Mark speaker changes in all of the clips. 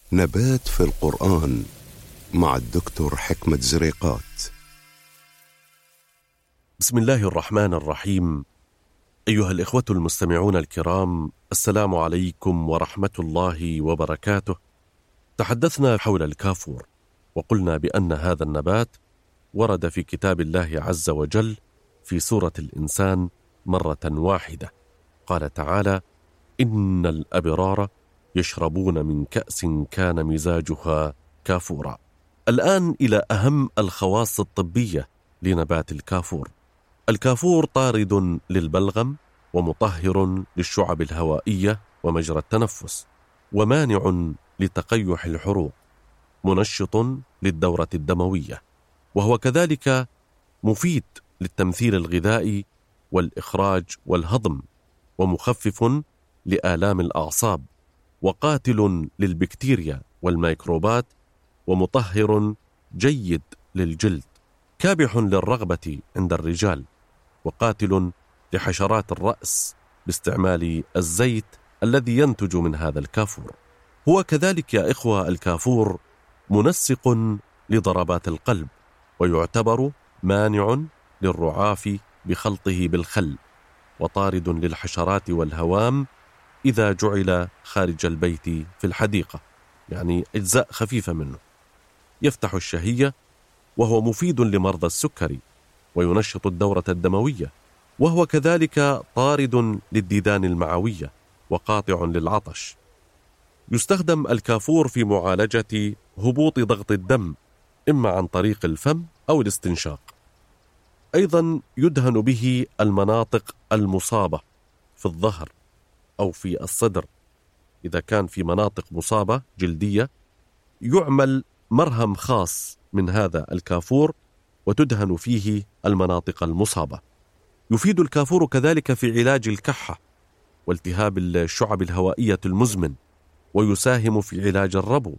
Speaker 1: نبات في القرآن مع الدكتور حكمة زريقات.
Speaker 2: بسم الله الرحمن الرحيم. أيها الإخوة المستمعون الكرام، السلام عليكم ورحمة الله وبركاته. تحدثنا حول الكافور، وقلنا بأن هذا النبات ورد في كتاب الله عز وجل في سورة الإنسان مرة واحدة. قال تعالى: إن الأبرار يشربون من كأس كان مزاجها كافورا. الآن إلى أهم الخواص الطبية لنبات الكافور. الكافور طارد للبلغم، ومطهر للشعب الهوائية ومجرى التنفس، ومانع لتقيح الحروق، منشط للدورة الدموية، وهو كذلك مفيد للتمثيل الغذائي والإخراج والهضم، ومخفف لآلام الأعصاب، وقاتل للبكتيريا والميكروبات، ومطهر جيد للجلد، كابح للرغبة عند الرجال، وقاتل لحشرات الرأس باستعمال الزيت الذي ينتج من هذا الكافور. هو كذلك يا إخوة الكافور منسق لضربات القلب، ويعتبر مانع للرعاف بخلطه بالخل، وطارد للحشرات والهوام إذا جعل خارج البيت في الحديقة، يعني أجزاء خفيفة منه. يفتح الشهية، وهو مفيد لمرضى السكري، وينشط الدورة الدموية، وهو كذلك طارد للديدان المعوية، وقاطع للعطش. يستخدم الكافور في معالجة هبوط ضغط الدم، إما عن طريق الفم أو الاستنشاق. أيضا يدهن به المناطق المصابة في الظهر أو في الصدر. إذا كان في مناطق مصابة جلدية يعمل مرهم خاص من هذا الكافور وتدهن فيه المناطق المصابة. يفيد الكافور كذلك في علاج الكحة والتهاب الشعب الهوائية المزمن، ويساهم في علاج الربو.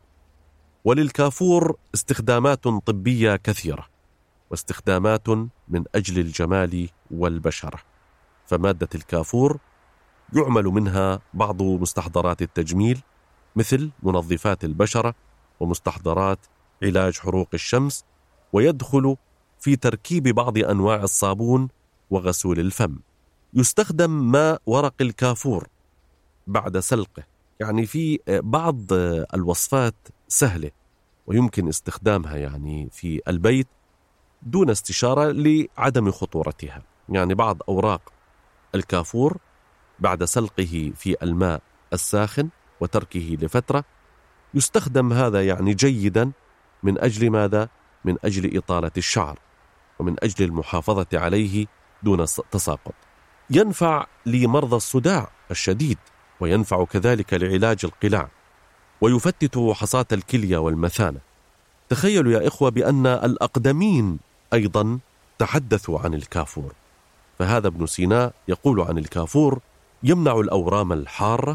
Speaker 2: وللكافور استخدامات طبية كثيرة، واستخدامات من أجل الجمال والبشرة. فمادة الكافور يعمل منها بعض مستحضرات التجميل، مثل منظفات البشرة ومستحضرات علاج حروق الشمس، ويدخل في تركيب بعض أنواع الصابون وغسول الفم. يستخدم ماء ورق الكافور بعد سلقه، يعني في بعض الوصفات سهلة ويمكن استخدامها يعني في البيت دون استشارة لعدم خطورتها. يعني بعض أوراق الكافور بعد سلقه في الماء الساخن وتركه لفترة يستخدم هذا يعني جيدا. من أجل ماذا؟ من أجل إطالة الشعر، ومن أجل المحافظة عليه دون تساقط. ينفع لمرضى الصداع الشديد، وينفع كذلك لعلاج القلاع، ويفتت حصاة الكلية والمثانة. تخيلوا يا إخوة بأن الأقدمين أيضا تحدثوا عن الكافور. فهذا ابن سينا يقول عن الكافور: يمنع الأورام الحارة،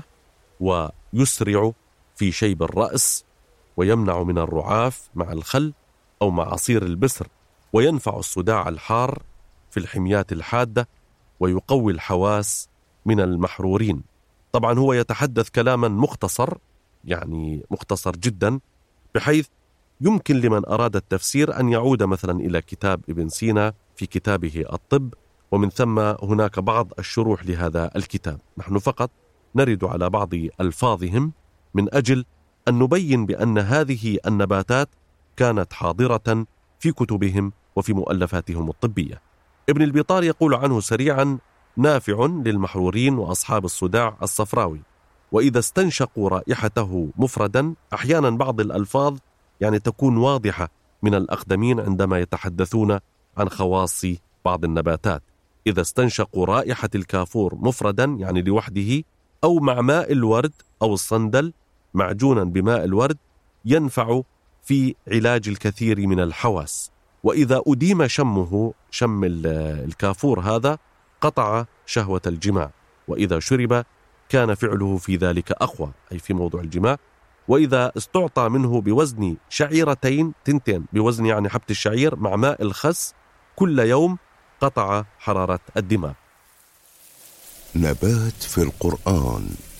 Speaker 2: ويسرع في شيب الرأس، ويمنع من الرعاف مع الخل أو مع عصير البسر، وينفع الصداع الحار في الحميات الحادة، ويقوي الحواس من المحرورين. طبعا هو يتحدث كلاما مختصر، يعني مختصر جدا، بحيث يمكن لمن أراد التفسير أن يعود مثلا إلى كتاب ابن سينا في كتابه الطب، ومن ثم هناك بعض الشروح لهذا الكتاب. نحن فقط نرد على بعض ألفاظهم من أجل أن نبين بأن هذه النباتات كانت حاضرة في كتبهم وفي مؤلفاتهم الطبية. ابن البطار يقول عنه سريعا: نافع للمحرورين وأصحاب الصداع الصفراوي. وإذا استنشقوا رائحته مفردا، أحيانا بعض الألفاظ يعني تكون واضحة من الأقدمين عندما يتحدثون عن خواص بعض النباتات. إذا استنشقوا رائحة الكافور مفردا يعني لوحده، أو مع ماء الورد أو الصندل معجونا بماء الورد، ينفع في علاج الكثير من الحواس. وإذا أديم شمه، شم الكافور هذا، قطع شهوة الجماع. وإذا شرب كان فعله في ذلك أقوى، أي في موضوع الجماع. وإذا استعطى منه بوزن شعيرتين، تنتين بوزن يعني حبة الشعير، مع ماء الخس كل يوم، قطع حرارة الدماغ.
Speaker 1: نبات في القرآن.